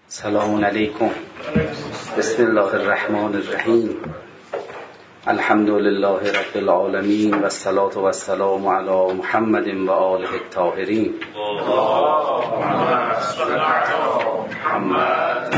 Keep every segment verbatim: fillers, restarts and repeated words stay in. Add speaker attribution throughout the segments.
Speaker 1: سلام علیکم. بسم الله الرحمن الرحیم. الحمد لله رب العالمین و الصلاة و السلام علی محمد و آله الطاهرین. محمد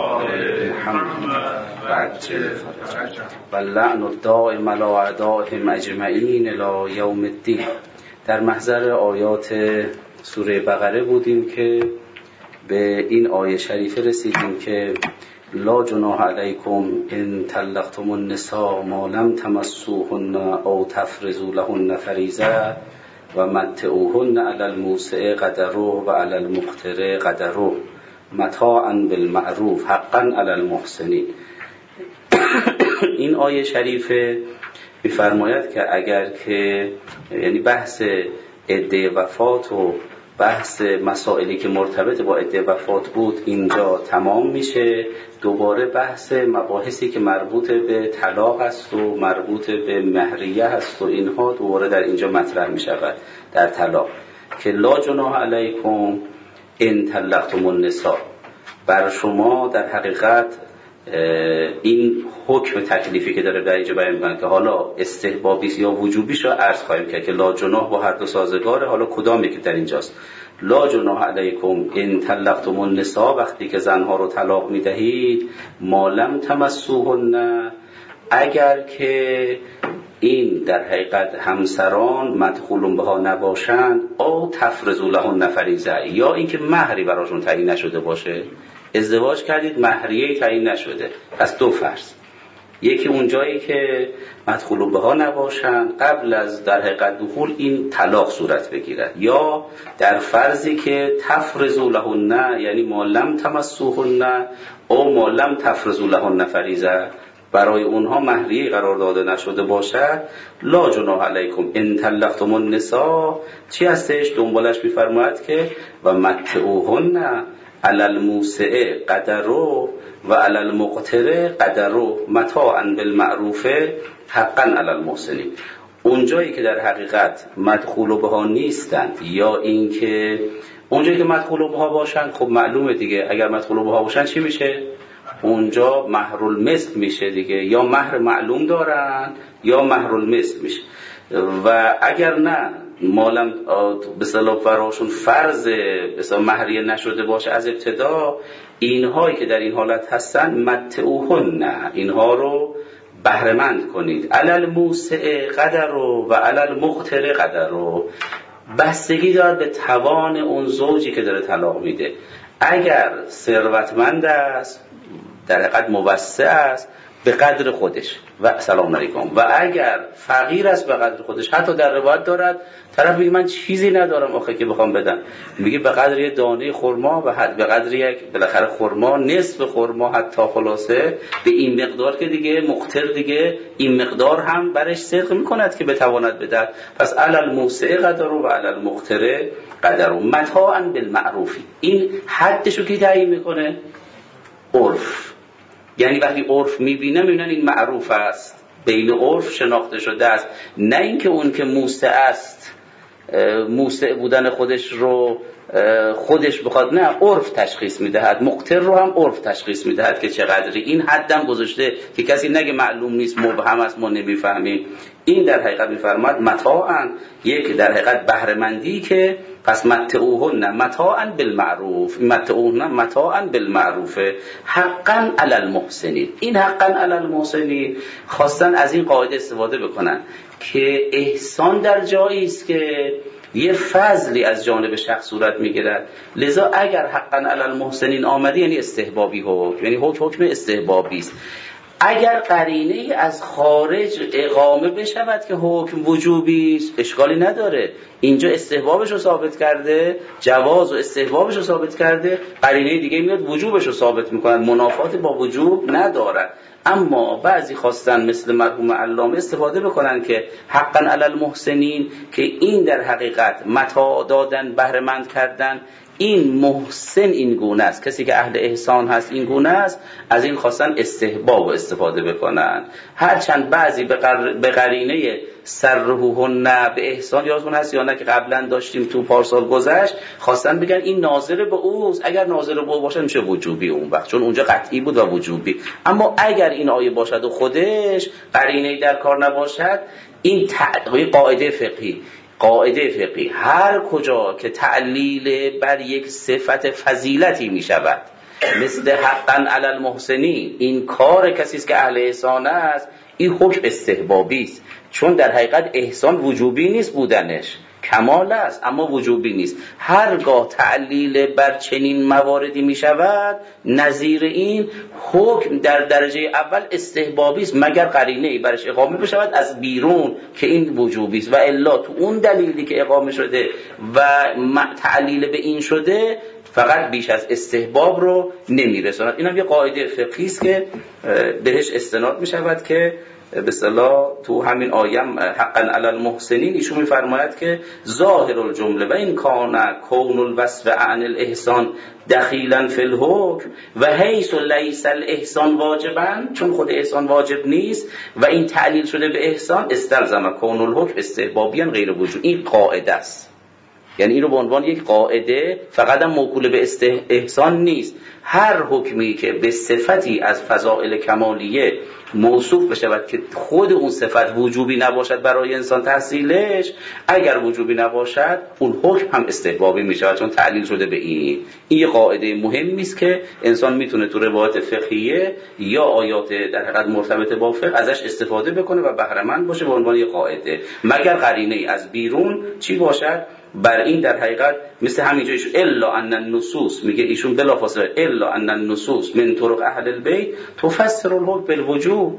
Speaker 1: و اللعن الدائم علی اعدائهم اجمعین الی یوم الدین. در محضر آیات سوره بقره بودیم که به این آیه شریفه رسیدیم که لا جناح علیکم ان طلقتم النساء ما لم تمسوهن او تفرضوا لهن فریضه و متعوهن علی الموسع قدره و علی المقتر قدره متاعا بالمعروف حقا علی المحسنین. این آیه شریفه می‌فرماید که اگر که یعنی بحث عده وفات و بحث مسائلی که مرتبط با عده وفات بود اینجا تمام میشه، دوباره بحث مباحثی که مربوط به طلاق است و مربوط به مهریه است و اینها دوباره در اینجا مطرح میشود در طلاق که لا جناح علیکم ان طلقتم النساء. بر شما در حقیقت این حکم تکلیفی که داره در اینجا بیان می‌کنه که حالا استحبابی یا وجوبیش رو عرض خواهیم کرد که لا جناح با هر دو سازگاره. حالا کدام یکی در اینجاست؟ لا جناح علیکم ان طلقتم النساء، وقتی که زنها رو طلاق میدهید، ما لم تمسوهن، اگر که این در حقیقت همسران مدخولون بها نباشند، او تفرضوا لهن فریضه، یا اینکه مهری براشون تعیین نشده باشه. ازدواج کردید مهریه تعیین نشده، پس دو فرض: یکی اون جایی که مدخول بها نباشند قبل از در حقیقت دخول این طلاق صورت بگیرد، یا در فرضی که تفرضوا لهن، یعنی ما لم تمسوهن او ما لم تفرضوا لهن فریضه، برای اونها مهریه قرار داده نشده باشد. لا جناح علیکم ان طلقتم النساء چی هستش؟ دنبالش می‌فرماید که و متعوهن علی الموسع قدره و علی المقتر قدره متاعا بالمعروف حقا علی المحسنین. اونجایی که در حقیقت مدخول بها نیستند، یا اینکه اونجایی که مدخول بها باشند، خب معلومه دیگه اگر مدخول بها باشند چی میشه؟ اونجا مهر المثل میشه دیگه، یا مهر معلوم دارن یا مهر المثل میشه. و اگر نه مالم به اصطلاح براشون فرض به اصطلاح مهریه نشده باشه از ابتدا، اینهایی که در این حالت هستن متعوهن، اینها رو بهره مند کنید، علی الموسع قدره و علی المقتر قدره. بستگی دارد به توان اون زوجی که داره طلاق میده. اگر ثروتمند است در حقیقت موسع است به قدر خودش و سلام علیکم، و اگر فقیر است به قدر خودش. حتی در روایت دارد طرف میگه من چیزی ندارم آخه که بخوام بدم، میگه به قدر یه دانه خرما و حد به قدر یک بالاخره خرما، نصف خرما حتی، خلاصه به این مقدار که دیگه مقتر دیگه این مقدار هم برش صدق میکند که بتواند بده. پس علی الموسع قدره و علی المقتر قدره متاعا بالمعروف. این حدشو کی تعیین میکنه؟ عرف. یعنی وقتی عرف میبینه میبینن این معروف است، بین عرف شناخته شده است، نه اینکه اون که موسع است موسع بودن خودش رو خودش بخواد، نه، عرف تشخیص میدهد. مقتر رو هم عرف تشخیص میدهد که چقدری. این حدم گذاشته که کسی نگه معلوم نیست، مبهم است، ما نمیفهمیم. این در حقیقت میفرماد متاعا، یک در حقیقت بهره مندی که پس متعوهن متاعا بالمعروف، متعوهن متاعا بالمعروف حقا علی المحسنین. این حقا علی المحسنین خواستن از این قاعده استفاده بکنن که احسان در جایی است که یه فضلی از جانب شخص صورت میگیرد، لذا اگر حقا علی المحسنین آمده یعنی استحبابی حکم، یعنی حکم حکم استحبابی است. اگر قرینه از خارج اقامه بشود که حکم وجوبی است، اشکالی نداره. اینجا استحبابش رو ثابت کرده، جواز و استحبابش رو ثابت کرده، قرینه دیگه میاد وجوبش رو ثابت میکنه، منافات با وجوب ندارد. اما بعضی خواستن مثل مرحوم علامه استفاده بکنن که حقا علی المحسنین، که این در حقیقت متاع دادن، بهره مند کردن، این محسن این گونه است، کسی که اهل احسان هست این گونه است. از این خواستن استحباب استفاده بکنن، هرچند بعضی به قرینه سرهوهن به احسان، یادتون هست یا نه که قبلا داشتیم تو پارسال گذشت، خواستن بگن این ناظر به اوست، اگر ناظر به او باشه میشه وجوبی اون وقت، چون اونجا قطعی بود و وجوبی. اما اگر این آیه باشد و خودش قرینه‌ای در کار نباشد، این قاعده فقهی قاعده فقهی هر کجا که تعلیل بر یک صفت فضیلتی می شود، مثل حقا علی المحسنین، این کار کسی است که اهل احسان است، این حکم استحبابی است، چون در حقیقت احسان وجوبی نیست بودنش، کمال است اما وجوبی نیست. هرگاه تعلیل بر چنین مواردی می شود، نظیر این حکم در درجه اول استحبابی است، مگر قرینه‌ای برش اقامه بشود از بیرون که این وجوبی است، و الا تو اون دلیلی که اقامه شده و تعلیل به این شده فقط بیش از استحباب رو نمیرساند. این هم یه قاعده فقهی است که بهش استناد می شود که به اصطلاح تو همین آیم حقا علی المحسنین ایشون میفرماید که ظاهر الجمله و این کان کون الوصف عن الاحسان دخیلا فی الحکم و حیث لیس الاحسان واجبا، چون خود احسان واجب نیست و این تعلیل شده به احسان، استلزم کون الحکم استحبابیا غیر وجوب. این قاعده است، یعنی این رو به عنوان یک قاعده، فقط هم موکول به احسان نیست، هر حکمی که به صفتی از فضائل کمالیه موصوف بشود که خود اون صفت وجوبی نباشد برای انسان تحصیلش، اگر وجوبی نباشد اون حکم هم استحبابی می شود، چون تعلیل شده به این. این یه قاعده مهمی است که انسان میتونه تو روایت فقهیه یا آیات در حقیقت مرتبط با فقه ازش استفاده بکنه و بهره مند باشه به عنوان یه قاعده، مگر قرینه از بیرون چی باشد. بر این در حقیقت مثل همینجا ایشون الا ان النصوص میگه، ایشون بلافاصله الا ان النصوص من طرق اهل البیت تفسر الحکم بالوجوب،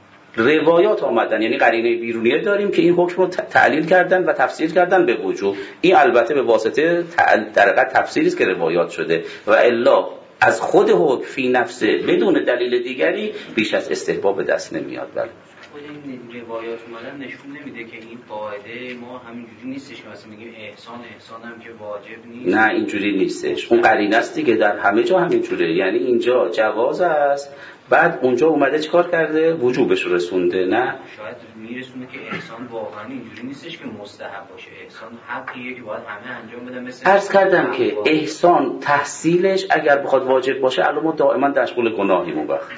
Speaker 1: روایات آمدن یعنی قرینه بیرونیه داریم که این حکم رو تعلیل کردن و تفسیر کردن به وجوب. این البته به واسطه در حقیقت تفسیری است که روایات شده، و الا از خود حکم فی نفسه بدون دلیل دیگری بیش از استحباب به دست نمیاد. بله
Speaker 2: خود این روایات اومدن نشون نمیده که این قاعده ما همینجوری نیستش که مثلا میگیم احسان احسان هم که واجب نیست.
Speaker 1: نه اینجوری نیستش، اون قرینه است دیگه، در همه جا همینجوره، یعنی اینجا جواز است، بعد اونجا اومده چیکار کرده؟ وجوبش رو رسونده. نه
Speaker 2: شاید میرسونه که احسان واقعا اینجوری نیستش که مستحب باشه، احسان حقیه که باید همه انجام بدن. مثل
Speaker 1: عرض کردم که احسان تحصیلش اگر بخواد واجب باشه الان ما دائما مشغول گناهیم اون وقت،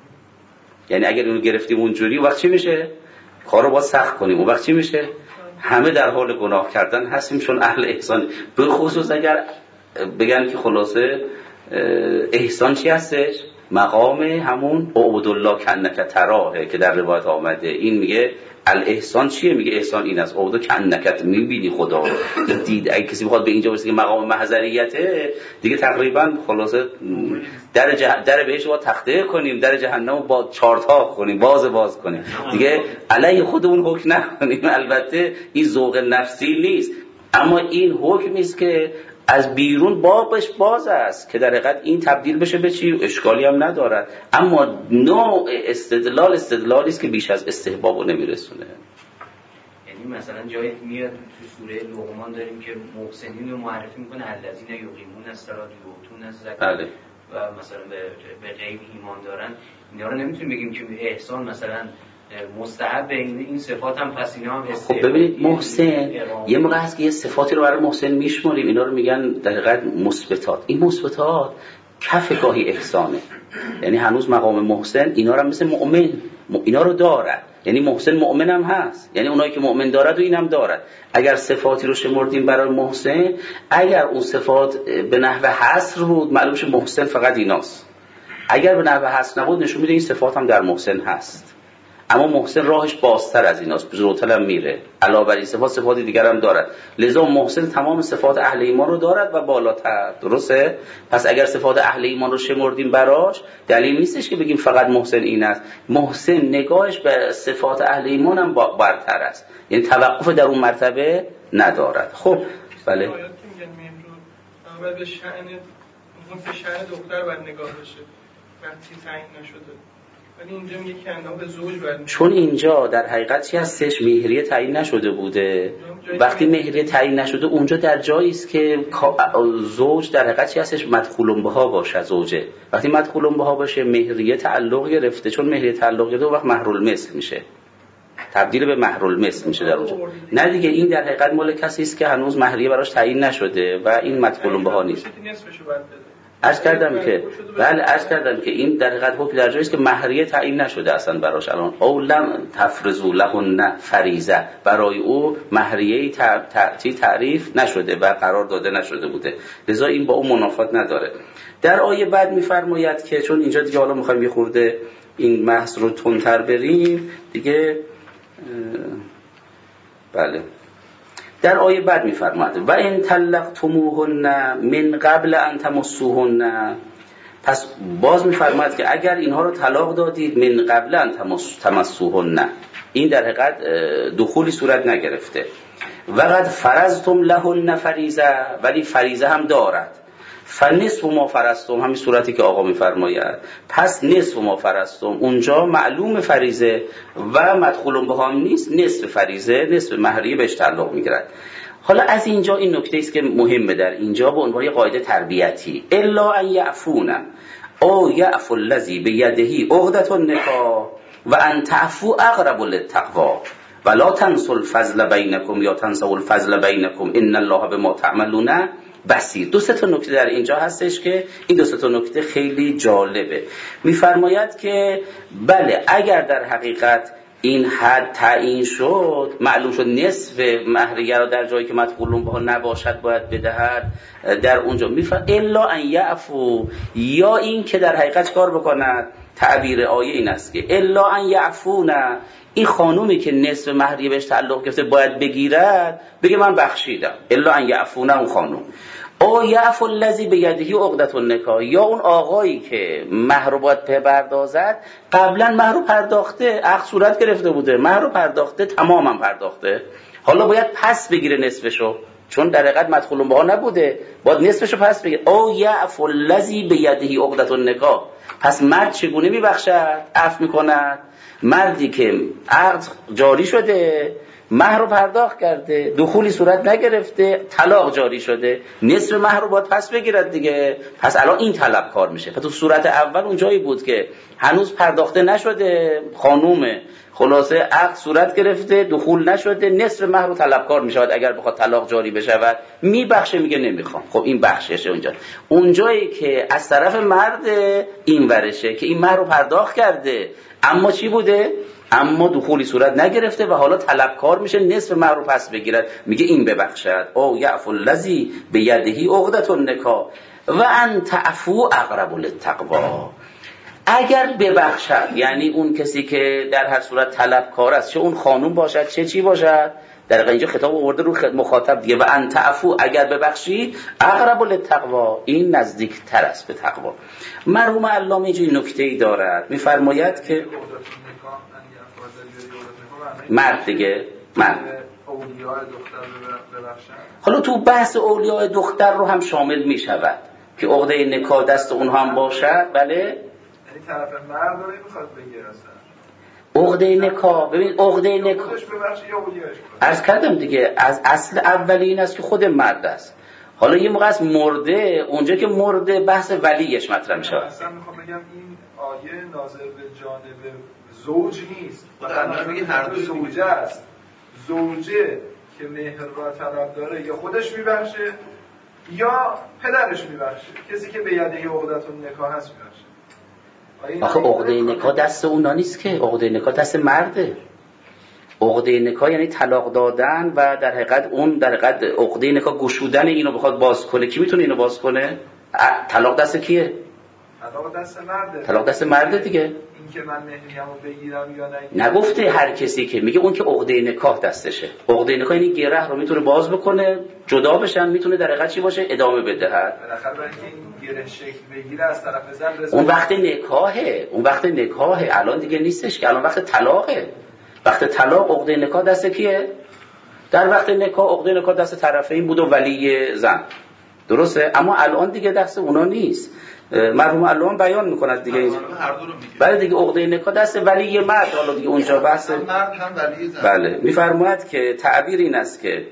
Speaker 1: یعنی اگر اینو گرفتیم اونجوری اون وقت چی میشه؟ کارو باید سخت کنیم، اون وقت چی میشه؟ همه در حال گناه کردن هستیم، چون اهل احسان. به خصوص اگر بگن که خلاصه احسان چی هستش؟ مقام همون اعبد الله کانک تراه که در روایت آمده. این میگه الاحسان چیه؟ میگه احسان این است، اعبد کانک، میبینی خدا رو. این دید اگه کسی بخواد به اینجا برسه که مقام محضریته، دیگه تقریبا خلاصه در جه... در بهش با تخته کنیم، در جهنم با چارتا کنیم، باز باز کنیم، دیگه علی خودمون حکم نکنیم. البته این ذوق نفسی نیست، اما این حکمی است که از بیرون بابش باز است که در حقیقت این تبدیل بشه به چی؟ اشکالی هم ندارد، اما نوع استدلال استدلالی است که بیش از استحبابو نمیرسونه.
Speaker 2: یعنی مثلا جایی میاد تو سوره لقمان داریم که محسنین رو معرفی میکنه، الذین یقیمون الصلاة و یؤتون الزکات،
Speaker 1: بله.
Speaker 2: و مثلا به به غیب ایمان دارن. اینا رو نمیتونیم بگیم که احسان مثلا مستحب، این این صفات هم پس اینا هم استحباب.
Speaker 1: خب ببینید محسن یه موقع هست که یه صفاتی رو برای محسن میشماریم، اینا رو میگن در حقیقت مثبتات. این مثبتات کف گاهی احسانه، یعنی هنوز مقام محسن اینا رو مثل مؤمن اینا رو داره، یعنی محسن مؤمن هم هست، یعنی اونایی که مؤمن دارد و اینم دارد. اگر صفاتی رو شمردیم برای محسن، اگر اون صفات به نحو حصر بود معلوم شه محسن فقط ایناست، اگر به نحو حصر نبود نشون میده این صفات هم در محسن هست، اما محسن راهش بازتر از ایناست، بزرگتر هم میره، علاوه بر این صفات صفات دیگر هم دارد، لذا محسن تمام صفات اهل ایمان رو دارد و بالاتر. درسته؟ پس اگر صفات اهل ایمان رو شمردیم براش، دلیل نیستش که بگیم فقط محسن این است، محسن نگاهش به صفات اهل ایمان هم برتر است، یعنی توقف در اون مرتبه ندارد. خب بله
Speaker 3: آیات که میگن مهر به شأن به شأن دختر باید نگاه بشه وقتی تعیین نشده، ولی اینجا میگه که اندام به زوج برمی‌گرده،
Speaker 1: چون اینجا در حقیقت چی هستش؟ مهریه تعیین نشده بوده. وقتی مهریه تعیین نشده اونجا در جایی است که زوج در حقیقت چی هستش؟ مدخول بها باشه زوجه. وقتی مدخول بها باشه مهریه تعلق گرفته، چون مهریه تعلق گرفته وقت مهر المثل میشه، تبدیل به مهرالمثل میشه در اونجا. نه دیگه این در حقیقت مال کسی است که هنوز مهریه براش تعیین نشده و این مدخول بها نیست. عرض کردم که بله عرض کردم که این در حقیقت حکم در جایی است که مهریه تعیین نشده اصلا براش الان. او لم تفرضوا لهن فریضه، برای او مهریه تعریف نشده و قرار داده نشده بوده، لذا این با اون منافات نداره. در آیه بعد میفرماید که چون اینجا دیگه حالا میخوایم یه خورده این بحث رو تندتر بریم دیگه، بله در آیه بعد میفرماید و ان طلقتموهن من قبل ان تمسوهن، پس باز میفرماید که اگر اینها رو طلاق دادید من قبل ان تمسوهن، این در حقیقت دخولی صورت نگرفته. و قد فرضتم لهن فریضه، ولی فریضه هم دارد. فنصف ما فرضتم، همین صورتی که آقا میفرماید، پس نصف ما فرضتم، اونجا معلوم فریضه و مدخول به هم نیست، نصف فریضه نصف مهریه بهش تعلق میگیرد. حالا از اینجا این نکته است که مهمه در اینجا به عنوان قاعده تربیتی، الا ان یعفون او یعفو الذی بیده عقدة النکاح و ان تعفو اقرب للتقوی ولا تنسوا الفضل بینکم یا تنسوا الفضل بینکم ان الله بما تعملون بصیر. دو سه تا نکته در اینجا هستش که این دو سه تا نکته خیلی جالبه. میفرماید که بله اگر در حقیقت این حد تعیین شد، معلوم شد نصف مهریه رو در جایی که مدخول بها نباشد باید بدهد، در اونجا میفرماید الا ان یعفو، یا این که در حقیقت کار بکند، تعبیر آیه این است که الا ان یعفون، این خانومی که نصف مهریه بهش تعلق گرفته باید بگیرد، بگه من بخشیدم، الا ان یعفون اون خانوم، او یعفو الذی بیده عقدة النکاح، یا اون آقایی که مهر رو باید بپردازد، قبلا مهر رو پرداخته، عقد صورت گرفته بوده، مهر رو پرداخته، تماما پرداخته، حالا باید پس بگیره نصفشو، چون در حقیقت مدخول بها نبوده، باید نصفشو پس بگیره. او یعفو الذی بیده عقدة النکاح، پس مرد چگونه میبخشد، عفو میکند؟ مردی که عقد جاری شده، مهر رو پرداخت کرده، دخولی صورت نگرفته، طلاق جاری شده، نصف مهر رو باید پس بگیرد دیگه. پس الان این طلب کار میشه. پس تو صورت اول اون جایی بود که هنوز پرداخته نشده، خانومه خلاصه عقد صورت گرفته، دخول نشده، نصف مهر رو طلبکار میشود اگر بخواد طلاق جاری بشود، میبخشه، میگه نمیخوام. خب این بخششه. اونجا اونجایی که از طرف مرد این ورشه که این مهر رو پرداخت کرده اما چی بوده؟ اما دخولی صورت نگرفته و حالا طلبکار میشه نصف مهر رو پس بگیرد، میگه این ببخشد. او یعفو الذی بیده عقدة النکاح و ان تعفو اقرب للتقوی، اگر ببخشد، یعنی اون کسی که در هر صورت طلبکار است، چه اون خانوم باشد چه چی باشد، در اینجا خطاب آورده رو مخاطب دیگه، و ان تعفو، اگر ببخشید، اقرب للتقوی، این نزدیکتر است به تقوا. مرحوم علامه اینجوری نکته‌ای دارد، میفرماید که مرد دیگه مرد
Speaker 4: اولیاء دختر ببخشن،
Speaker 1: حالا تو بحث اولیاء دختر رو هم شامل می شود که عقده نکاح دست اونها هم باشد. بله،
Speaker 4: یعنی طرف مرد رو نمیخواد بگیره اصلا
Speaker 1: عقده نکاح. ببین عقده نکاح
Speaker 4: خودش ببخشه یا اولیاش کنه.
Speaker 1: عرض کردم دیگه، از اصل اولی این است که خود مرد است. حالا یه موقع است مرده، اونجا که مرده بحث ولیش مطرح می شود.
Speaker 4: اصلا میخوام بگم این آیه ناظر به جانب زوج نیست، مثلا میگه هر دو زوجه است. زوجه که مهر را طلب داره یا خودش میبخشه یا پدرش میبخشه، کسی که به یده عقدة النکاح هست میبخشه.
Speaker 1: آخه عقده نکاح دست اونا نیست که، عقده نکاح دست مرده. عقده نکاح یعنی طلاق دادن و در حقیقت اون در حقیقت عقده نکاح گشودن اینو بخواد باز کنه. کی میتونه اینو باز کنه؟ طلاق دست کیه؟
Speaker 4: طلاق دست مرده.
Speaker 1: طلاق دست مرده دیگه.
Speaker 4: این که من مهریه‌مو بگیرم یا نه،
Speaker 1: نگفته هر کسی، که میگه اون که عقده نکاح دستشه. عقده نکاح یعنی گره رو میتونه باز بکنه، جدا بشن، میتونه در حقیقت چی باشه؟ ادامه بدهد.
Speaker 4: بالاخره برای اینکه این گره شکل بگیره از طرف زن رسید.
Speaker 1: اون وقت نکاحه، اون وقت نکاحه، الان دیگه نیستش که، الان وقت طلاقه. وقت طلاق عقده نکاح دست کیه؟ در وقت نکاح عقده نکاح دست طرفین بود و ولی زن، درسته؟ اما الان دیگه دست اونا نیست. مرحوم علامه بیان میکند دیگه،
Speaker 4: هر دو رو میگه.
Speaker 1: بله دیگه عقده نکاح دست ولی مرد، حالا دیگه اونجا بحث
Speaker 4: مرد هم ولی زن.
Speaker 1: بله. میفرماید که تعبیر این است که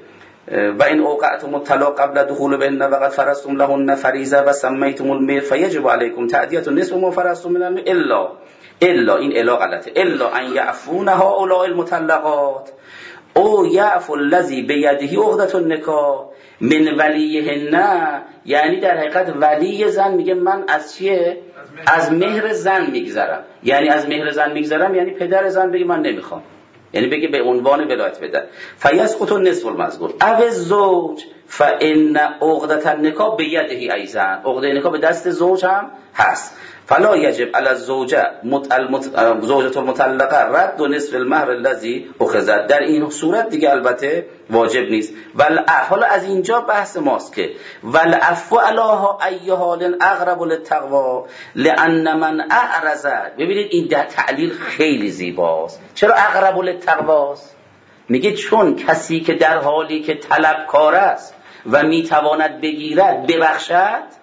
Speaker 1: و این اوقعتم الطلاق قبل دخول بهن وقد فرضتم لهن فریضه و سمیتم المهر فیجب علیکم تأدیة نصف ما فرضتم من المهر الا الا این الا غلطه الا ان یعفون هؤلاء المطلقات او یعفو الذی بیده عقدة النکاح من ولیهن. یعنی در حقیقت ولی زن میگه من از چیه؟ از مهر زن میگذرم. یعنی از مهر زن میگذرم یعنی پدر زن بگه من نمیخوام، یعنی بگه به عنوان ولایت بده. فیسقط النصف المذکور او الزوج فان عقدة النکاح بیده ایضا. عقده نکاح به دست زوج هم هست. فلا یجب علی الزوجه زوجة المطلقه رد و نصف المهر الذی اخذت. در این صورت دیگه البته واجب نیست. ول حالا از اینجا بحث ماست که والعفو علیها ای حال اقرب للتقوا لان من اعرض. ببینید این در تعلیل خیلی زیباست. چرا اقرب للتقواست؟ میگه چون کسی که در حالی که طلبکار است و میتواند بگیرد ببخشد،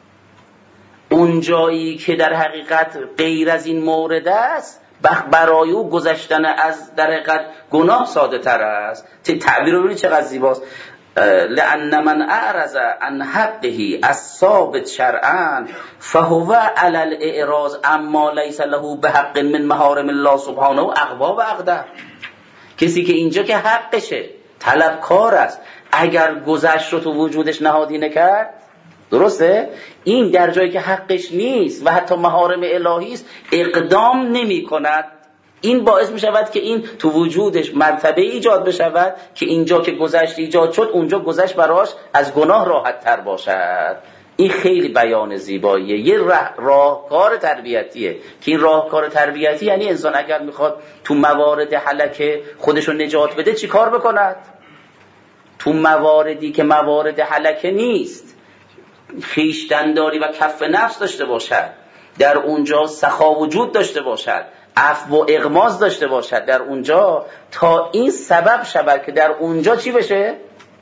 Speaker 1: اون جایی که در حقیقت غیر از این مورد است برای او گذشتن از در حقیقت گناه ساده تر است. تعبیر رو ببینید چقدر زیباست. لأن من اعرض عن حقه الثابت شرعا فهو علی الاعراض اما لیس له بحق من محارم الله سبحانه اقوا و اقدر. کسی که اینجا که حقشه، طلبکار است، اگر گذشت رو تو وجودش نهادی نکرد، درسته؟ این در جایی که حقش نیست و حتی محارم الهی است اقدام نمی کند. این باعث می شود که این تو وجودش مرتبه ایجاد بشود که اینجا که گذشت ایجاد شد اونجا گذشت براش از گناه راحت تر باشد. این خیلی بیان زیباییه، یه راهکار تربیتیه که این راهکار تربیتی یعنی انسان اگر میخواد تو موارد هلکه خودشو نجات بده چی کار بکند؟ تو مواردی که موارد هلکه نیست خویشتن‌داری و کف نفس داشته باشد، در اونجا سخا وجود داشته باشد، عفو و اغماض داشته باشد در اونجا، تا این سبب شود که در اونجا چی بشه؟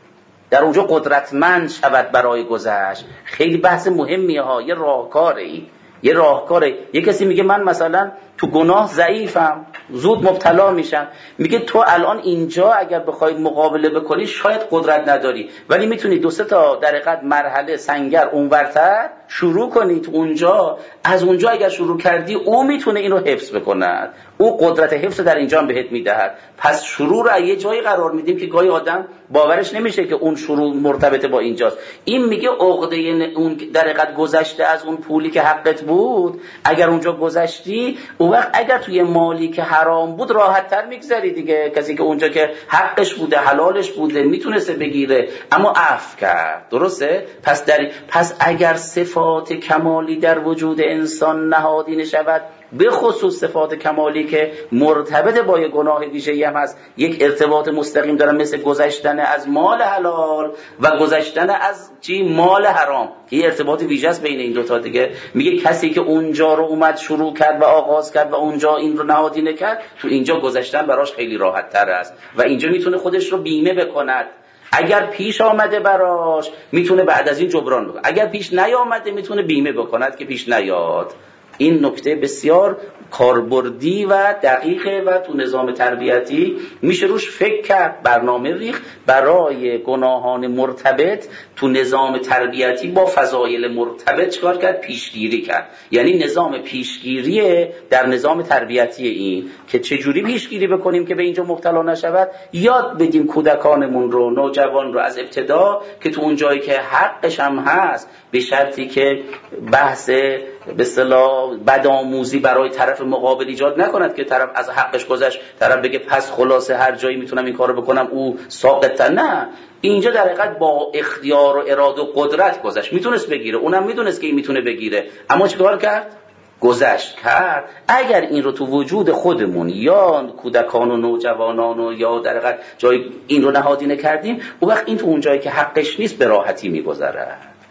Speaker 1: در اونجا قدرتمند شود برای گذشت. خیلی بحث مهمیه ها، یه راهکاره ای یه راهکاره. یه کسی میگه من مثلا تو گناه ضعیفم، زود مبتلا میشم، میگه تو الان اینجا اگر بخوای مقابله بکنی شاید قدرت نداری، ولی میتونی دو سه تا در حقیقت مرحله سنگر اونورتر شروع کنی. تو اونجا از اونجا اگر شروع کردی او میتونه اینو حفظ بکند، او قدرت حفظ در اینجا هم بهت میدهد. پس شروع رو یه جایی قرار میدیم که گاهی آدم باورش نمیشه که اون شروع مرتبط با اینجاست. این میگه عقده اون در حقیقت گذشته از اون پولی که حقت بود، اگر اونجا گذشتی اون وقت اگر توی مالی که حرام بود راحت تر میگذری دیگه. کسی که اونجا که حقش بوده حلالش بوده میتونسته بگیره اما عفو کرد، درسته؟ پس در پس اگر صفات کمالی در وجود انسان نهادی نشود، به خصوص صفات کمالی که مرتبط با یه گناه ویژه‌ای هم هست، یک ارتباط مستقیم دارن، مثل گذشتن از مال حلال و گذشتن از چی؟ مال حرام، که یه ارتباط ویژه است بین این دوتا دیگه. میگه کسی که اونجا رو اومد شروع کرد و آغاز کرد و اونجا این رو نهادی نکرد، تو اینجا گذشتن براش خیلی راحت تر است و اینجا میتونه خودش رو بیمه بکند. اگر پیش آمده براش میتونه بعد از این جبران بکنه، اگر پیش نیامده میتونه بیمه بکند که پیش نیاد. این نکته بسیار کاربردی و دقیقه و تو نظام تربیتی میشه روش فکر کرد، برنامه ریخت برای گناهان مرتبط تو نظام تربیتی با فضایل مرتبط چکار کرد؟ پیشگیری کرد. یعنی نظام پیشگیری در نظام تربیتی این که چجوری پیشگیری بکنیم که به اینجا مبتلا نشود، یاد بدیم کودکانمون رو، نوجوان رو از ابتدا که تو اون جایی که حقش هم هست، به شرطی که بحث به اصطلاح بدآموزی برای طرف مقابل ایجاد نکند که طرف از حقش گذشت طرف بگه پس خلاصه هر جایی میتونم این کارو بکنم او ساقط. نه، اینجا در حقیقت با اختیار و اراده و قدرت گذشت، میتونست بگیره، اونم میدونست که این میتونه بگیره، اما چیکار کرد؟ گذشت کرد. اگر این رو تو وجود خودمون یا کودکان و نوجوانان و یا در حقیقت جای این رو نهادی نکردیم، اون وقت این تو اون جایی که حقش نیست به راحتی میگذره،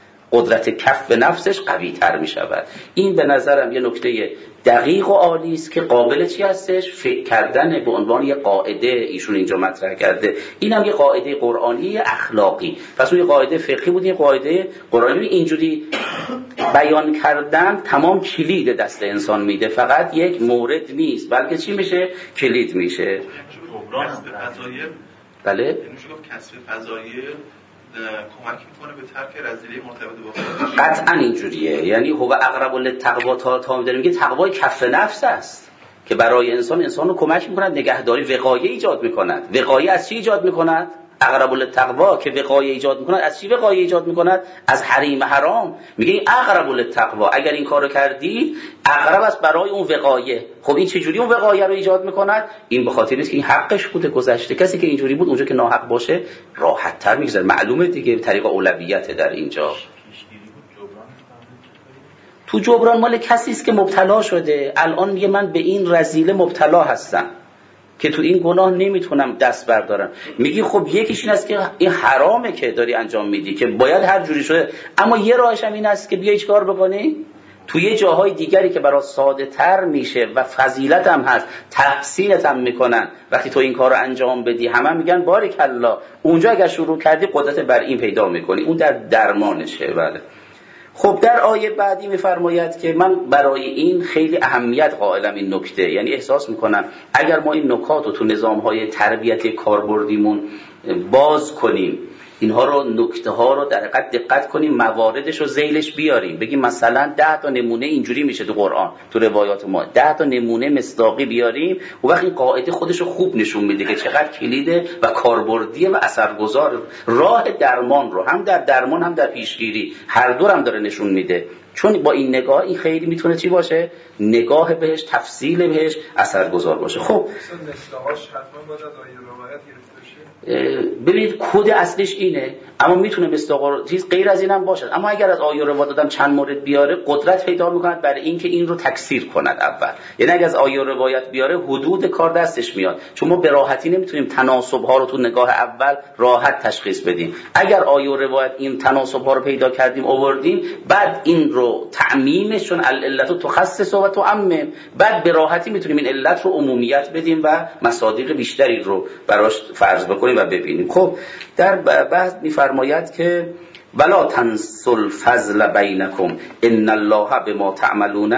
Speaker 1: قدرت کف نفسش قوی تر می شود. این به نظرم یه نکته دقیق و عالی است که قابل چی هستش؟ فکر کردن به عنوان یه قاعده ایشون اینجا مطرح کرده. اینم یه قاعده قرآنی اخلاقی، پس اون یه قاعده فقهی بود، یه قاعده قرآنی. اینجوری بیان کردن تمام کلید دست انسان میده، فقط یک مورد نیست بلکه چی میشه؟ کلید میشه.
Speaker 5: جبران است.
Speaker 1: بله
Speaker 5: یعنی میشه گفت کسب فضایل کمک میکنه به ترک رذیله مرتبط با خودش.
Speaker 1: قطعا اینجوریه. یعنی هو اقرب للتقوا تا تا می‌دونیم میگه تقوای کف نفس است که برای انسان انسان رو کمک میکند، نگهداری، وقایه ایجاد میکند. وقایه از چی ایجاد میکند؟ اقرب للتقوا که وقایه ایجاد میکند. از چی وقایه ایجاد میکند؟ از حریم حرام. میگه این اقرب للتقوا، اگر این کارو کردید اقرب است برای اون وقایه. خب این چه جوری اون وقایه رو ایجاد میکند؟ این به خاطر اینکه این حقش بوده گذشته. کسی که اینجوری بود اونجا که ناحق باشه راحت تر میگذره. معلومه دیگه طریق اولویت در اینجا. تو جبران مال کسی است که مبتلا شده. الان میگه من به این رذیله مبتلا هستم که تو این گناه نمیتونم دست بردارم. میگی خب یکیش این است که این حرامه که داری انجام میدی که باید هر جوری شده، اما یه راهش هم این است که بیای چیکار بکنی؟ تو یه جاهای دیگری که برات ساده تر میشه و فضیلت هم هست، تحسینت هم میکنن وقتی تو این کار رو انجام بدی، همه میگن بارک الله. اونجا اگر شروع کردی قدرت بر این پیدا میکنی. اون در درمانشه. بله. خب در آیه بعدی میفرماید که من برای این خیلی اهمیت قائلم این نکته، یعنی احساس میکنم اگر ما این نکات رو تو نظام‌های تربیتی کاربردیمون باز کنیم، اینها رو نکته ها رو در حقیقت دقت کنیم، مواردش رو ذیلش بیاریم، بگیم مثلا ده تا نمونه اینجوری میشه تو قرآن، تو روایات ما ده تا نمونه مصداقی بیاریم، و وقتی این قاعده خودش رو خوب نشون میده که چقدر کلیده و کاربردیه و اثرگذار. راه درمان رو هم در درمان هم در پیشگیری هر دو هم داره نشون میده. چون با این نگاه این خیلی میتونه چی باشه؟ نگاه بهش، تفصیل بهش اثرگذار باشه. خب
Speaker 4: مثلاش حتما باید از آیه روایت گرفته بشه.
Speaker 1: ببینید کد اصلش اینه، اما میتونه مستقر چیز غیر از این هم باشه. اما اگر از آیه روایت دادم چند مورد بیاره، قدرت پیدا میکند برای اینکه این رو تکثیر کند اول. یعنی اگر از آیه روایت بیاره حدود کار دستش میاد، چون ما به راحتی نمیتونیم تناسب ها رو تو نگاه اول راحت تشخیص بدیم. اگر آیه روایت این تناسب ها رو پیدا کردیم آوردیم، بعد این رو تعمیمش، چون العلت تخصص و تعمم، بعد به راحتی میتونیم این علت رو عمومیت بدیم و مصادیق بیشتری رو براش فرض بکنیم و ببینیم. خب در بعض میفرماید که ولا تنسوا الفضل بینکم ان الله بما تعملون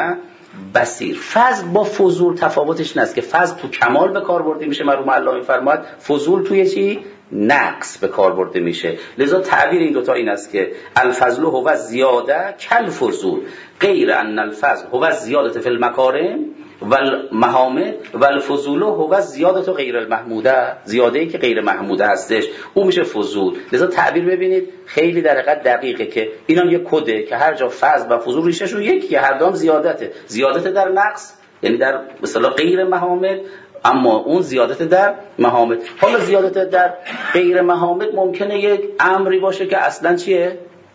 Speaker 1: بصیر. فضل با فضول تفاوتش این است که فضل تو کمال به کار برده میشه، مرحوم الله میفرماید فضول توی چی؟ نقص به کار برده میشه. لذا تعبیر این دوتا این است که الفضل هو زیاده کل فضول غیر ان الفضل هو زیادت فی المکارم و المحامد و الفضول هو زیادت غیر المحموده. زیاده‌ای که غیر محموده هستش اون میشه فضول. لذا تعبیر ببینید خیلی در حقیقت دقیقه که اینم یک کده که هر جا فضل و فضول ریشه‌شون یکیه، هر دام زیادته. زیادت در نقص یعنی در مثلا غیر محامد، اما اون زیادت در محامد. حالا زیادت در غیر محامد ممکنه یک امری باشه که اصلا چیه؟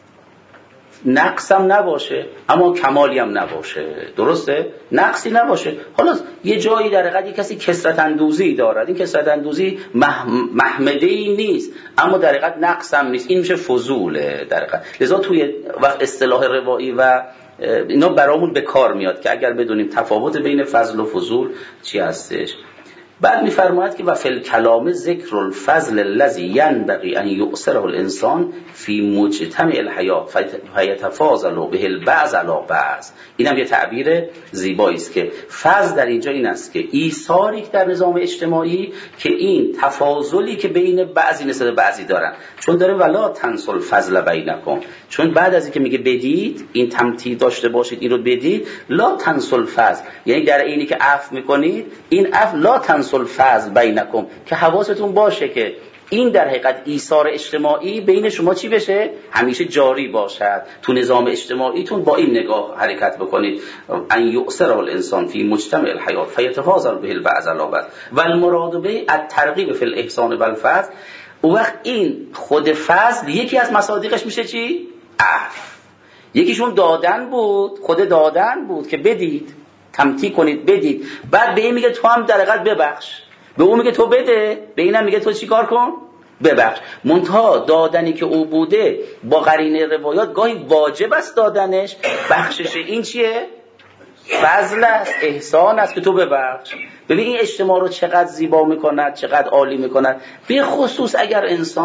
Speaker 1: نقص هم نباشه اما کمالی هم نباشه. درسته؟ نقصی نباشه. حالا یه جایی در حقیقت کسی کثرت اندوزی دارد، این کثرت اندوزی مح... محمده‌ای نیست اما در حقیقت نقص هم نیست، این میشه فضوله در حقیقت. لذا توی وقت اصطلاح روایی و اینا برامون به کار میاد که اگر بدونیم تفاوت بین فضل و فضول چی هستش. بعد میفرماید که و فی الکلام ذکر الفضل الذی ینبغی ان یؤثره الانسان فی مجتمع الحیات فیتفاضل به البعض علی بعض. اینم یه تعبیر زیبایی است که فضل در اینجا این است که ایثاری که در نظام اجتماعی که این تفاضلی که بین بعضی نسبت بعضی دارن، چون داره ولا تنسوا الفضل بینکم، چون بعد از اینکه میگه بدید، این تمثیل داشته باشید، این رو بدید، لا تنسوا الفضل، یعنی در اینی که عفو میکنید این عفو لا تنسوا الفضل بینکم، که حواستون باشه که این در حقیقت ایثار اجتماعی بین شما چی بشه؟ همیشه جاری باشد. تو نظام اجتماعیتون با این نگاه حرکت بکنید. ان یؤثر الانسان فی مجتمع الحیات فیتفاضل به البعض علی بعض و المراد به الترغیب فی الاحسان و الفضل. اون وقت این خود فضل یکی از مصادیقش میشه چی؟ عفو. یکیشون دادن بود، خود دادن بود که بدید، تمتی کنید، بدید. بعد به این میگه تو هم در حقیقت ببخش، به اون میگه تو بده، به اینم میگه تو چی کار کن؟ ببخش. منتها دادنی که او بوده با قرینه روایات گاهی واجب است دادنش، بخشش این چیه؟ فضل است، احسان است که تو ببخش. ببین این اجتماع رو چقدر زیبا میکند، چقدر عالی میکند. به خصوص اگر انسان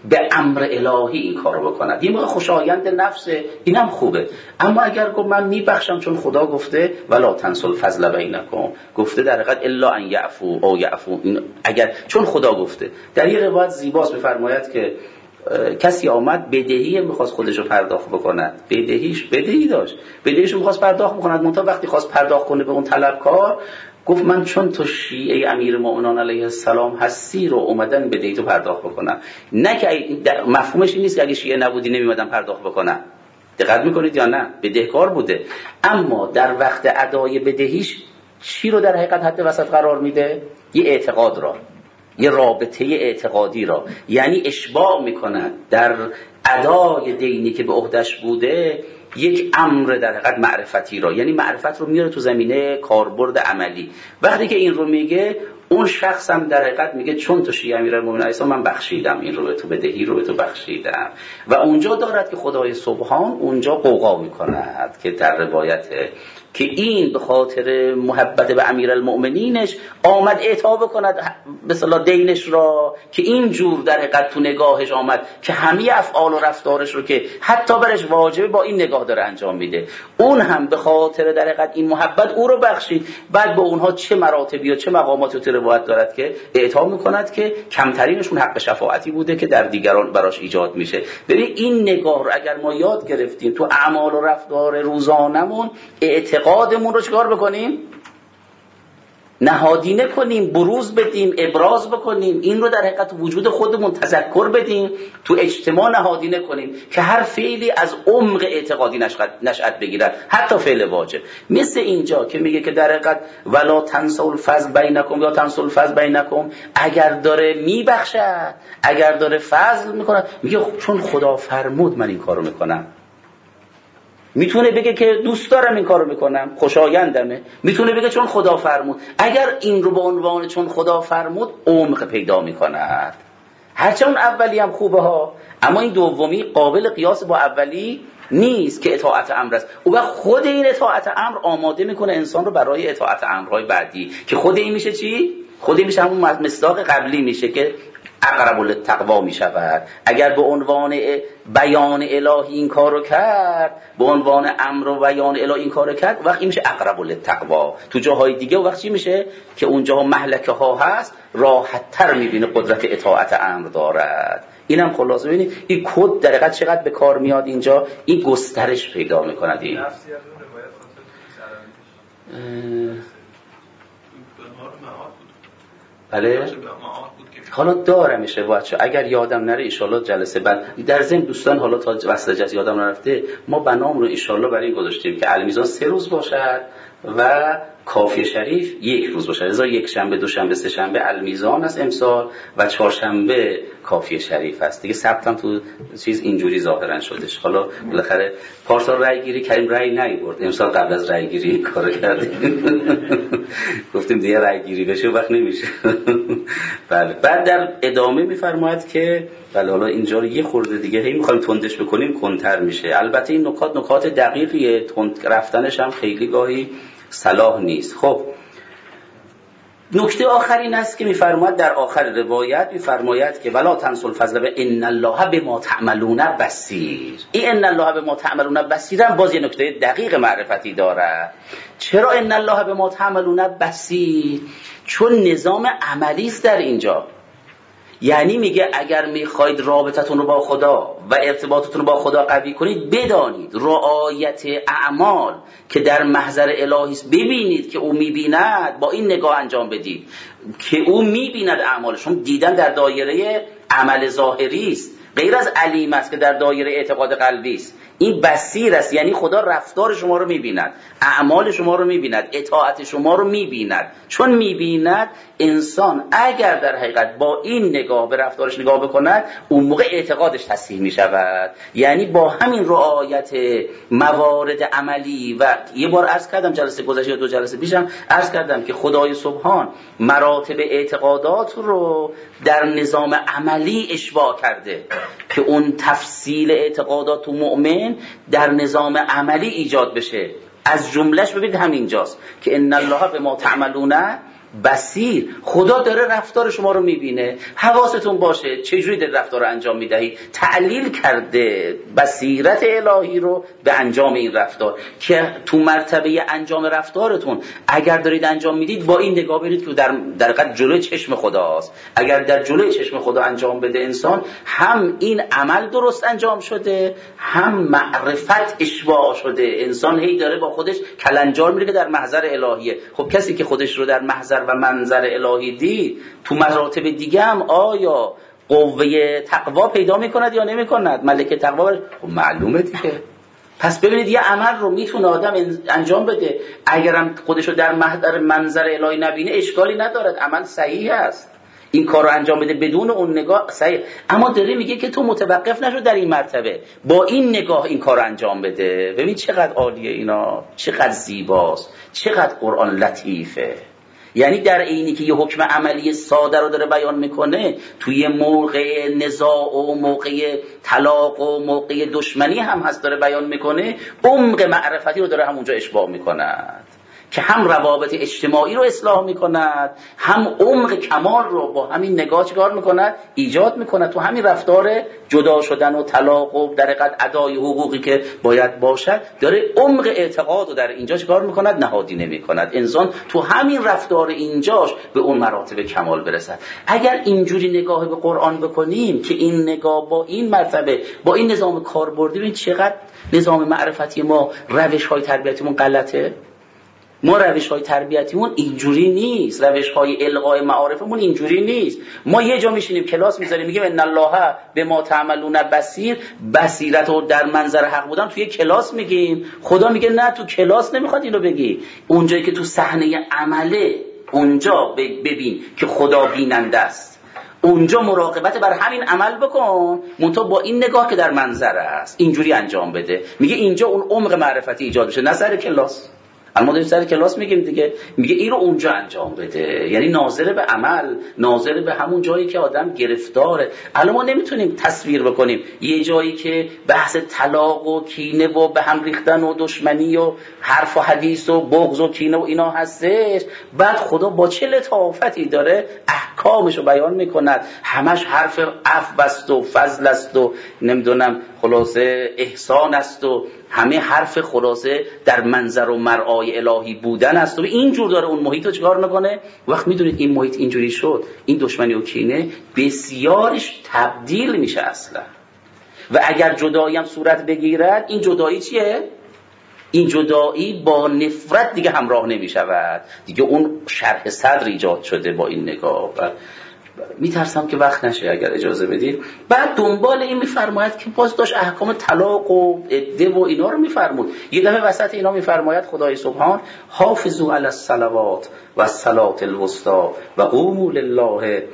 Speaker 1: به امر الهی این کارو بکند. یه موقع خوشایند نفسه، اینم خوبه. اما اگر گفت من میبخشم چون خدا گفته ولا تنسوا الفضل بینکم، گفته در حقیقت الا ان یعفو او یعفو، اگر چون خدا گفته. در یه روایت زیباست میفرماید که کسی آمد بدهی میخواست خودشو پرداخت بکند، بدهیش بدهی داشت، بدهیشو میخواست پرداخت بکند، منتها وقتی خواست پرداخت کنه به اون طلبکار گفت من چون تو شیعه امیر مومنان علیه السلام هستی رو اومدن بدهی تو پرداخت بکنم. نه که مفهومش این نیست که اگه شیعه نبودی نمیومدن پرداخت بکنم. دقت میکنید یا نه؟ بدهکار بوده، اما در وقت ادای بدهیش چی رو در حقیقت حد وسط قرار میده؟ یه اعتقاد را، یه رابطه اعتقادی را، یعنی اشباع میکنه در ادای دینی که به عهدش بوده یک امر در حقیقت معرفتی را، یعنی معرفت رو میاره تو زمینه کاربرد عملی. وقتی که این رو میگه اون شخص هم در حقیقت میگه چون تو شیعه امیرالمومنین علیه السلام من بخشیدم، این رو به تو بدهی رو به تو بخشیدم. و اونجا دارد که خدای سبحان اونجا قوقا میکند که در روایت که این به خاطر محبت به امیرالمؤمنینش آمد اعطا بکند به اصطلاح دینش را، که این جور در حقیقت تو نگاهش آمد که همه افعال و رفتارش رو که حتی برش واجبه با این نگاه داره انجام میده. اون هم به خاطر در حقیقت این محبت او رو بخشید. بعد به اونها چه مراتبی و چه مقاماتی تو روایت دارد که اعطا میکند که کمترینشون حق شفاعتی بوده که در دیگران براش ایجاد میشه. ببین این نگاه رو اگر ما یاد گرفتیم تو اعمال و رفتار روزانمون، اعتقادمون رو چکار بکنیم؟ نهادینه کنیم، بروز بدیم، ابراز بکنیم، این رو در حقیقت وجود خودمون تذکر بدیم، تو اجتماع نهادینه کنیم که هر فعلی از عمق اعتقادی نشأت بگیرد، حتی فعل واجب. مثل اینجا که میگه که در حقیقت ولا تنسوا الفضل بینکم یا تنسوا الفضل بینکم، اگر داره میبخشد، اگر داره فضل میکنه، میگه چون خدا فرمود من این کارو میکنم. میتونه بگه که دوست دارم این کارو میکنم، خوشایندمه، میتونه بگه چون خدا فرمود. اگر این رو به عنوان چون خدا فرمود عمق پیدا میکند، هرچه اون اولی هم خوبه ها، اما این دومی قابل قیاس با اولی نیست که اطاعت امر است. او خود این اطاعت امر آماده میکنه انسان رو برای اطاعت امرهای بعدی، که خود این میشه چی؟ خود این میشه همون مصداق قبلی میشه که اقرب للتقوا می شود. اگر به عنوان بیان الهی این کارو کرد، به عنوان امر و بیان الهی این کارو کرد، وقت این میشه اقرب للتقوا. تو جاهای دیگه وقت چی میشه؟ که اونجا مهلکه ها هست، راحت تر میبینه قدرت اطاعت امر دارد. اینم خلاصه ببینید این کد در حقیقت چقدر به کار میاد اینجا، این گسترش پیدا میکند. این بله حالا دارمش روایت شو، اگر یادم نره ایشالله جلسه بعد در ضمن دوستان حالا تا وصل جلسه یادم نرفته ما بنام رو ایشالله برای این گذاشتیم که المیزان سه روز باشد و کافی شریف یک روز باشه. رضا یک شنبه، دو شنبه، سه شنبه المیزان است امسال و چهارشنبه کافی شریف است دیگه. ثبت هم تو چیز اینجوری ظاهرا شدش. حالا بالاخره پارسال رای گیری کریم رای نیورد، امسال قبل از رای گیری کارو کردیم. گفتیم دیگه رای گیری بشه وقت نمیشه. بله. بعد در ادامه میفرماید که بله حالا اینجا رو یه خورده دیگه هی میخوایم تندش بکنیم کنتر میشه. البته این نکات نکات دقیقیه، تند رفتنش هم خیلی گاهی صلاح نیست. خب نکته آخر این است که میفرماید در آخر روایت میفرماید که ولا تنسوا الفضل و ان الله بما تعملون بصیر. این ان الله بما تعملون بصیر هم باز یه نکته دقیق معرفتی داره. چرا ان الله بما تعملون بصیر؟ چون نظام عملی است در اینجا. یعنی میگه اگر میخواید رابطتون رو با خدا و ارتباطتون رو با خدا قوی کنید، بدانید رعایت اعمال که در محضر الهی است ببینید که او میبیند، با این نگاه انجام بدید که او میبیند اعمالشون. دیدن در دایره عمل ظاهری است، غیر از علیم است که در دایره اعتقاد قلبی است. این بصیر است، یعنی خدا رفتار شما رو میبیند، اعمال شما رو میبیند، اطاعت شما رو میبیند. چون میبیند انسان اگر در حقیقت با این نگاه به رفتارش نگاه بکند، اون موقع اعتقادش تصحیح میشود. یعنی با همین رعایت موارد عملی و یه بار عرض کردم جلسه گذشته یا دو جلسه پیشم عرض کردم که خدای سبحان مراتب اعتقادات رو در نظام عملی اشباع کرده که اون تفصیل اعتقادات مؤمن در نظام عملی ایجاد بشه. از جملهش ببینید همینجاست که ان الله بما تعملون بصیر. خدا داره رفتار شما رو میبینه. حواستون باشه چجوری در رفتار رو انجام میدهی. تعلیل کرده بصیرت الهی رو به انجام این رفتار که تو مرتبه انجام رفتارتون اگر دارید انجام میدید با این نگاه برید که در در حقیقت جلوی چشم خداست. اگر در جلوی چشم خدا انجام بده انسان، هم این عمل درست انجام شده، هم معرفت اشباع شده. انسان هی داره با خودش کلنجار میره که در محضر الهیه. خب کسی که خودش رو در محضر و منظر الهی دید، تو مراتب دیگه هم آیا قوه تقوا پیدا میکند یا نمیکند؟ ملکه تقوا خب معلومه دیگه. پس ببینید یه عمل رو میتونه آدم انجام بده، اگرم خودش رو در محضر منظر الهی نبینه اشکالی ندارد، عمل صحیح است. این کار رو انجام بده بدون اون نگاه صحیح. اما داره میگه که تو متوقف نشو در این مرتبه، با این نگاه این کار رو انجام بده. ببین چقدر عالیه اینا، چقدر زیباست، چقدر قرآن لطیفه. یعنی در عینی که یه حکم عملی ساده رو داره بیان میکنه، توی موقع نزاع و موقع طلاق و موقع دشمنی هم هست داره بیان میکنه، عمق معرفتی رو داره همونجا اشباع میکند که هم روابط اجتماعی رو اصلاح میکند، هم عمق کمال رو با همین نگاه چیکار میکند؟ ایجاد میکند. تو همین رفتار جدا شدن و طلاق و در حقیقت ادای حقوقی که باید باشد، داره عمق اعتقاد رو در اینجا چیکار میکند؟ نهادینه میکند. انسان تو همین رفتار اینجاش به اون مراتب کمال برسد. اگر اینجوری نگاه به قرآن بکنیم که این نگاه با این مرتبه، با این نظام کاربردی، ببین چقدر نظام معرفتی ما، روش های تربیتیمون غلطه. ما روش های تربیتیمون اینجوری نیست، روش های القاء معارفمون اینجوری نیست. ما یه جا میشینیم کلاس میذاریم میگیم ان الله بما تعملون بصیر، بصیرت رو در منظر حق بودن توی کلاس میگیم. خدا میگه نه، تو کلاس نمیخواد اینو بگی، اونجایی که تو صحنه عمله اونجا ببین که خدا بیننده است، اونجا مراقبت بر همین عمل بکن، منتها با این نگاه که در منظر است اینجوری انجام بده. میگه اینجا اون عمق معرفتی ایجاد بشه، نه سر کلاس. اما داریم سر کلاس میگیم دیگه، میگه این رو اونجا انجام بده. یعنی ناظر به عمل، ناظر به همون جایی که آدم گرفتاره. الان ما نمیتونیم تصویر بکنیم یه جایی که بحث طلاق و کینه و به هم ریختن و دشمنی و حرف و حدیث و بغض و کینه و اینا هستش، بعد خدا با چه لطافتی داره احکامش رو بیان میکند. همش حرف عفو است و فضل است و نمیدونم خلاصه احسان است و همه حرف خلاصه در منظر و مرعای الهی بودن است. و اینجور داره اون محیط رو چکار میکنه. وقت میدونید این محیط اینجوری شد، این دشمنی و کینه بسیارش تبدیل میشه اصلا. و اگر جدایی هم صورت بگیرد، این جدایی چیه؟ این جدایی با نفرت دیگه همراه نمیشود دیگه. اون شرح صدر ایجاد شده با این نگاه. و میترسم که وقت نشه اگر اجازه بدید. بعد دنبال این میفرماید که باز داشت احکام طلاق و عده و اینا رو میفرمود. یه دفعه وسط اینا میفرماید خدای سبحان حافظوا علی الصلوات و الصلاة الوسطی و قوموا لله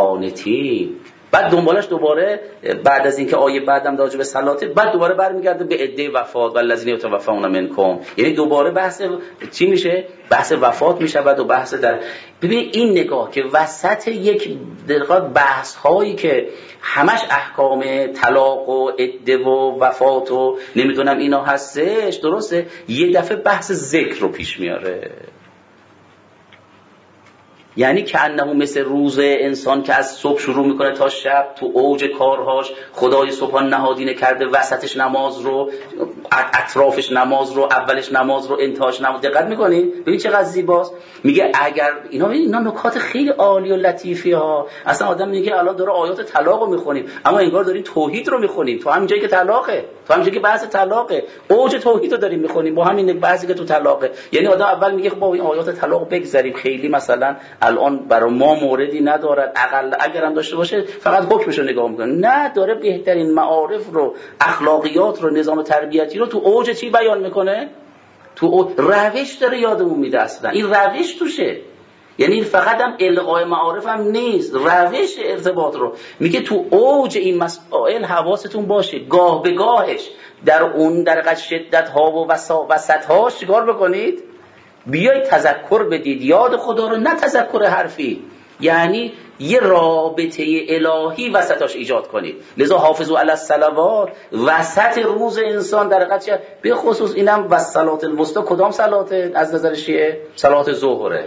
Speaker 1: قانتین. بعد دنبالش دوباره بعد از اینکه آیه بعدم راجع به صلات، بعد دوباره برمیگرده به عده وفات و الذین یتوفون منکم. یعنی دوباره بحث چی میشه؟ بحث وفات میشه و بحث در ببین این نگاه که وسط یک دقیقاً بحث هایی که همش احکام طلاق و عده و وفات و نمیدونم اینا هستش، درسته؟ یه دفعه بحث ذکر رو پیش میاره. یعنی که انه مثل روز انسان که از صبح شروع میکنه تا شب تو اوج کارهاش خدای سبحان نهادینه کرده، وسطش نماز رو، اطرافش نماز رو، اولش نماز رو، انتهاش نماز. دقت میکنید ببین چقدر زیباست. میگه اگر اینا اینا نکات خیلی عالی و لطیفی ها. اصلا آدم میگه الان داره آیات طلاق رو میخونیم، اما انگار داریم توحید رو میخونیم. تو همین جایی که طلاقه، تو همین جایی که بحث طلاقه، اوج توحید رو داریم میخونیم با همین بحثی که تو طلاقه. یعنی آدم اول میگه خب با این آیات طلاق بگذریم، خیلی مثلا الان برای ما موردی ندارد، اقل اگر هم داشته باشه فقط حکمش رو نگاه میکنه. نه، داره بهترین معارف رو، اخلاقیات رو، نظام تربیتی رو تو اوج چی بیان میکنه؟ تو روش داره یادمون میده. اصلا این روش توشه. یعنی فقط هم القای معارف هم نیست، روش ارتباط رو میگه. تو اوج این مسائل حواستون باشه، گاه به گاهش در اون در قد شدت ها و وسط هاش چیکار بکنید؟ بیایید تذکر بدید یاد خدا رو، نه تذکر حرفی. یعنی یه رابطه الهی وسطاش ایجاد کنید. لذا حافظوا علی الصلوات، وسط روز انسان در حقیقت به خصوص اینم و صلات الوسطی. کدام صلات از نظر شیعه؟ صلات ظهره.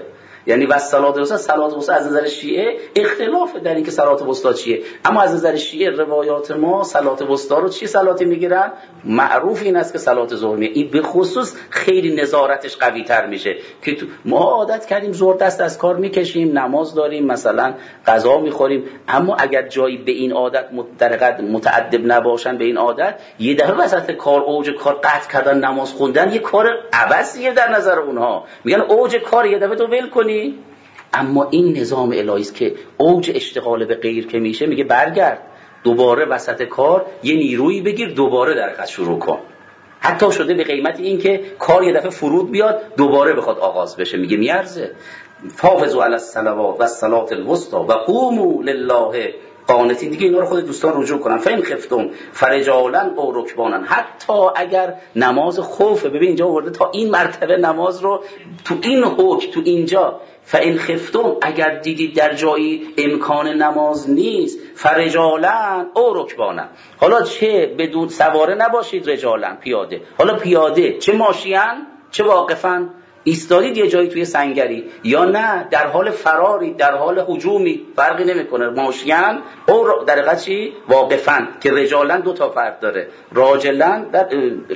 Speaker 1: یعنی و صلات الوسطی، صلات الوسطی از نظر شیعه اختلاف در اینکه صلات الوسطی چیه، اما از نظر شیعه روایات ما صلات الوسطی رو چی صلاتی میگیرن؟ معروف این است که صلات ظهر میه. این به خصوص خیلی نظارتش قوی تر میشه که ما عادت کردیم ظهر دست از کار میکشیم، نماز داریم، مثلا غذا میخوریم، اما اگر جایی به این عادت در حقیقت متأدب نباشن به این عادت، یه دفعه وسط کار اوج کار قطع کردن نماز خوندن یه کار عبثیه در نظر اونها، میگن اوج کار یه دفعه تو ول کنی. اما این نظام الهی است که اوج اشتغال به غیر که میشه میگه برگرد دوباره وسط کار یه نیرویی بگیر دوباره در حقیقت شروع کن. حتی شده به قیمت این که کار یه دفعه فرود بیاد دوباره بخواد آغاز بشه، میگه میارزه. حافظوا علی الصلوات و الصلاة الوسطی و قوموا لله قانتین. دیگه اینا رو خود دوستان رجوع کنن. فین خفتم فرجالا او رکبانا، حتی اگر نماز خوفه، ببین اینجا آورده تا این مرتبه نماز رو تو این حکم تو اینجا، فین خفتم اگر دیدید در جایی امکان نماز نیست، فرجالا او رکبانا، حالا چه بدون سواره نباشید، رجالا پیاده، حالا پیاده چه ماشیان چه واقفن، ایستادید یه جایی توی سنگری یا نه در حال فراری در حال هجومی، فرقی نمیکنه، ماشیان او در حقیقت چی واقفن که رجالن دو تا فرق داره، راجلن در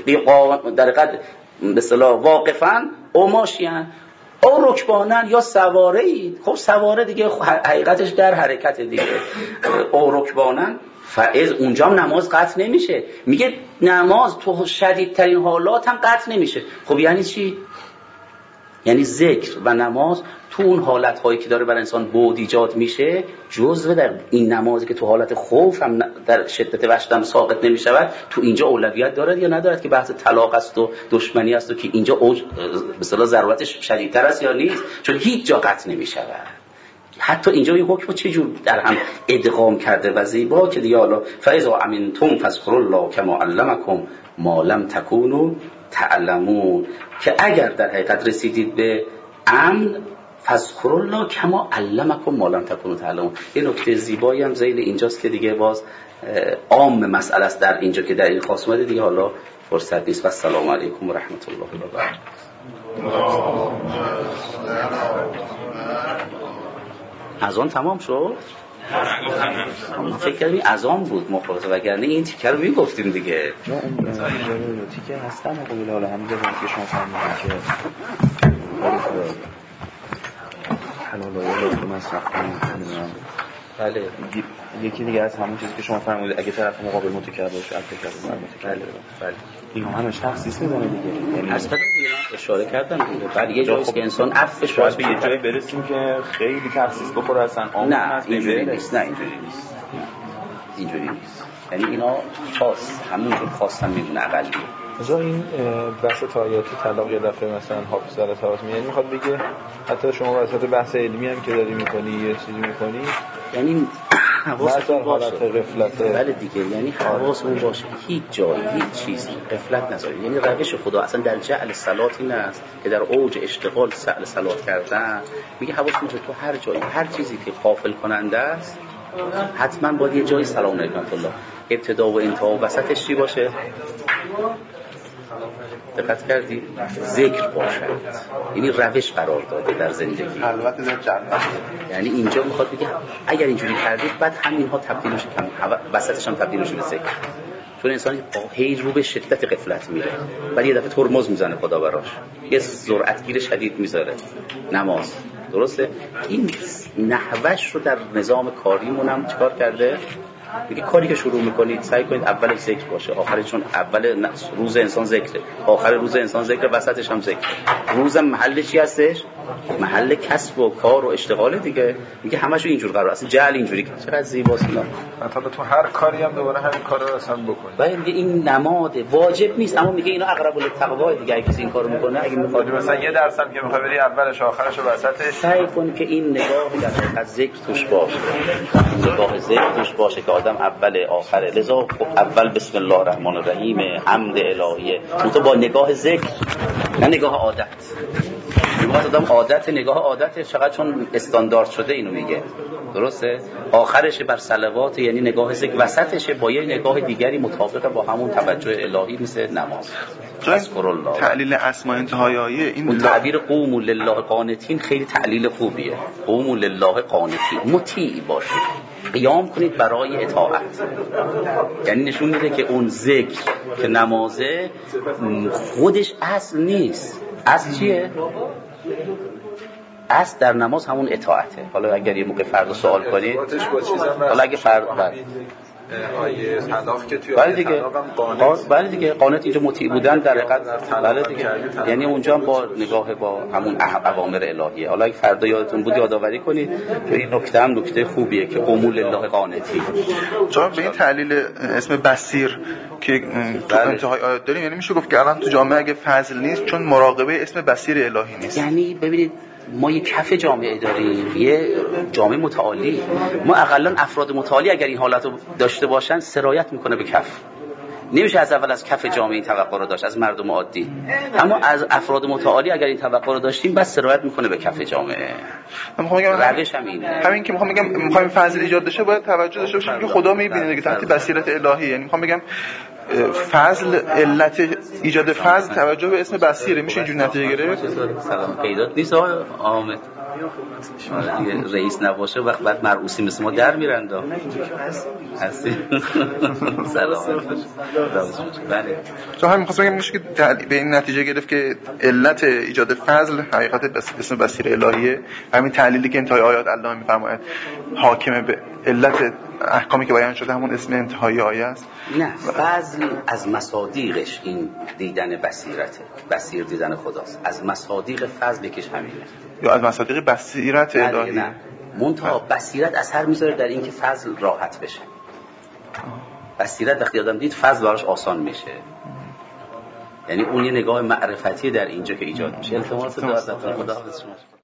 Speaker 1: در حقیقت به اصطلاح واقفن او ماشیان او رکبانن یا سواره اید. خب سواره دیگه حقیقتش در حرکت دیگه، او رکبانن فائز اونجا هم نماز قطع نمیشه. میگه نماز تو شدیدترین حالات هم قطع نمیشه. خب یعنی چی؟ یعنی ذکر و نماز تو اون حالت‌هایی که داره برای انسان بود ایجاد میشه، جزء در این نمازی که تو حالت خوف هم در شدت وحشت هم ساقط نمیشود، تو اینجا اولویت دارد یا ندارد که بحث طلاق است و دشمنی است و که اینجا اوج به اصطلاح ضرورتش شدیدتر است یا نیست، چون هیچ جا قطع نمیشود. حتی اینجا این حکم چه جور در هم ادغام کرده و زیبا که دیگه حالا فاذا امنتم فاذكروا الله كما علمکم ما لم تکونوا تعلمون، که اگر در حقیقت رسیدید به امن فاذكروا الله كما علمکم ما لم تکونوا تعلمون. این نکته زیبایی هم ذیل اینجاست که دیگه باز عام مسئله است در اینجا که در این خاص اومده دیگه، حالا فرصت نیست. و السلام علیکم و رحمت الله و برکاته. اذان تمام شد؟ فکر کردیم اذان بود مخاطب، وگرنه این تیکه رو میگفتیم دیگه.
Speaker 6: نه اون تیکه هستن قبول حالا همین جوری که شما فهمیدید که حلال و حرام مصرف کنید.
Speaker 1: بله
Speaker 6: یکی دیگه از همون چیزی که شما فرمودید اگه طرف مقابل متکبر باشه البته
Speaker 1: بله بله
Speaker 6: این همش تخصیص میزنه دیگه. یعنی
Speaker 1: از قبل اشاره کردم دیگه، بعد یه جایی که انسان عفوش
Speaker 6: باید به یه جایی برسیم که خیلی تخصیص بخوره اصلا عام
Speaker 1: نه اینجوری نیست. نه اینجوری نیست اینجوری نیست یعنی اینا خاص همونجور خاص هم میدونه اقلی.
Speaker 7: مثلا این بحث تایاتی طلاق یه دفعه مثلا حافظ علی تواس میاد میخواد بگه حتی شما وسط بحث علمی هم که داری میکنی یه چیزی میکنی،
Speaker 1: یعنی حواستون باشه.
Speaker 7: غفلت.
Speaker 1: بله دیگه، یعنی حواستون باشه هیچ جایی هیچ چیزی غفلت نذاری. یعنی روش خدا اصلا در جعل صلات این است که در اوج اشتغال سعل صلات کردن میگه حواستون باشه تو هر جایی هر چیزی که غافل کننده است حتما باید یه جایی سلام علیکم الله ابتدا و انتها و وسطش چی باشه؟ دقت کردی؟ ذکر باشد. یعنی روش قرار داده در زندگی.
Speaker 5: البته در جنت.
Speaker 1: یعنی اینجا میخواد بگه اگر اینجوری کردید بعد همینها تبدیل میشه، وسطش هم تبدیل میشه به ذکر. چون انسان هی رو به شدت غفلت میره، بعد یه دفعه ترمز میزنه خدا براش، یه سرعتگیر شدید میذاره نماز. درسته؟ این نحوش رو در نظام کاریمون هم چیکار کرده؟ میگه کاری که شروع میکنید سعی کنید اولش ذکر باشه، آخرش، چون اول روز انسان ذکره، آخر روز انسان ذکره، وسطش هم ذکر. روزم محل چی هستش؟ محل کسب و کار و اشتغال دیگه. میگه همشو اینجور قرار، اصلا جعل اینجوری که چقدر زیباست اینا.
Speaker 7: مثلا تو هر کاری هم دوباره همین کارا رو اصلا بکنی.
Speaker 1: بعد میگه این نماد واجب نیست، اما میگه اینا اقرب للتقوا دیگه. اگه کسی این کارو میکنه، اگه میخواد
Speaker 7: مثلا یه درصد که میخواد بری اولش آخرش و وسطش،
Speaker 1: سعی کن که این نگاه در حقیقت ذکر توش باشه، نگاه ذکر توش باشه که آدم اول آخره. لذا اول بسم الله الرحمن الرحیم حمد الهیه، تو با نگاه ذکر، نه نگاه عادت. میگه آدم عادت نگاه عادت چقدر چون استاندارد شده اینو میگه. درسته؟ آخرش بر صلوات، یعنی نگاه ذکر، وسطش با یه نگاه دیگری مطابق با همون توجه الهی مثل نماز. اذکر الله.
Speaker 5: تعلیل اسماء انتهای آیه این
Speaker 1: اون تعبیر قوموا لله قانتین خیلی تعلیل خوبیه. قوموا لله قانتین، مطیع باشید، قیام کنید برای اطاعت. یعنی نشون میده که اون ذکر که نمازه خودش اصل نیست. اصل چیه؟ اصل در نماز همون اطاعته. حالا اگر یه موقع فردا سوال کنید، حالا اگه فردا
Speaker 7: آیه طلاق که توی
Speaker 1: بله دیگه بله دیگه قانت اینجا مطیع بودن در حقیقت بله دیگه، یعنی اونجا هم با نگاه با همون اوامر الهیه. حالا اگه فردا یادتون بود یادآوری کنید که این نکته هم نکته خوبیه که قوموا لله قانتین.
Speaker 5: جا به این تعلیل اسم بصیر که تو انتهای آیات داریم، یعنی میشه گفت که الان تو جامعه اگه فضل نیست چون مراقبه اسم بصیر الهی نیست.
Speaker 1: یعنی ببینید ما یک کف جامعه داریم، یه جامعه متعالی، ما اقلا افراد متعالی اگر این حالت رو داشته باشن سرایت میکنه به کف. نمیشه از اول از کف جامعه این توقع رو داشت از مردم عادی، اما از افراد متعالی اگر این توقع رو داشتیم بس سرایت میکنه به کف جامعه.
Speaker 5: من میخوام بگم
Speaker 1: روش هم اینه.
Speaker 5: همین که میخوام بگم میخوایم فضل ایجاد بشه باید توجه داشته باشیم که خدا میبینه دیگه تحت بصیرت الهی. یعنی میخوام بگم فضل علت ایجاد فضل توجه به اسم بصیره. میشه اینجوری نتیجه گرفت؟
Speaker 1: سلام پیدات نیست آقای حامد. دیگه رئیس نباشه وقت بعد مرعوسی مثل ما در میرند. هستی؟ سلام. بله.
Speaker 5: تو همین خواستم بگم میشه که به این نتیجه گرفت که علت ایجاد فضل حقیقت اسم بصیر الهیه. همین تعلیلی که انتهای آیات الله میفرماید حاکم به علت احکامی که بیان شده همون اسم انتهای آیه است.
Speaker 1: نه، فضل از مصادیقش این دیدن بصیرته، بصیر دیدن خداست. از مصادیق فضل یکیش همینه،
Speaker 5: یا از مصادیق بصیرت الهی.
Speaker 1: نه منتها بصیرت اثر میذاره در این که فضل راحت بشه. بصیرت وقتی آدم دید فضل براش آسان میشه، یعنی اون یه نگاه معرفتی در اینجا که ایجاد میشه. التماس دعا از خدا.